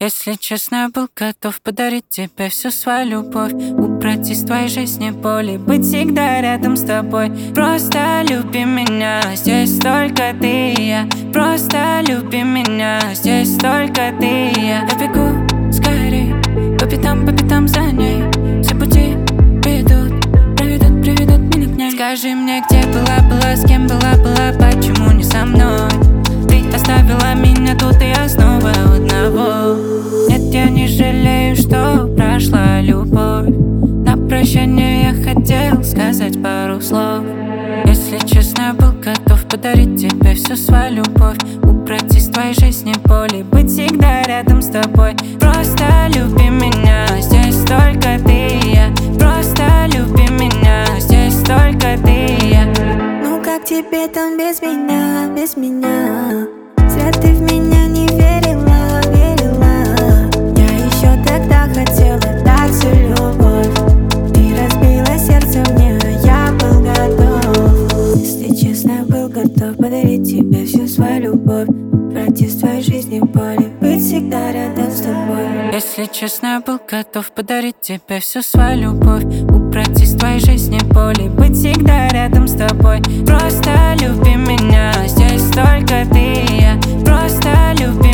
Если честно, я был готов подарить тебе всю свою любовь, убрать из твоей жизни боли, быть всегда рядом с тобой. Просто люби меня, здесь только ты и я. Просто люби меня, здесь только ты и я. Я бегу скорей, по пятам за ней. Все пути приведут меня к ней. Скажи мне, где была, с кем была, почему не со мной? Ты оставила меня тут, и я снова одного. Нет, я не жалею, что прошла любовь. На прощание я хотел сказать пару слов. Если честно, я был готов подарить тебе всю свою любовь, убрать из твоей жизни боли, быть всегда рядом с тобой. Просто люби меня, здесь только ты и я. Просто люби меня, здесь только ты и я. Ну как тебе там без меня, без меня? Зря ты в меня не верила. Я еще тогда хотела дать всю любовь. Ты разбила сердце мне, а я был готов. Если честно, я был готов подарить тебе всю свою любовь, убрать из твоей жизни боли, быть всегда рядом с тобой. Если честно, я был готов подарить тебе всю свою любовь, убрать из твоей жизни боли, быть всегда рядом с тобой. Просто люби меня, здесь только ты и я. Просто люби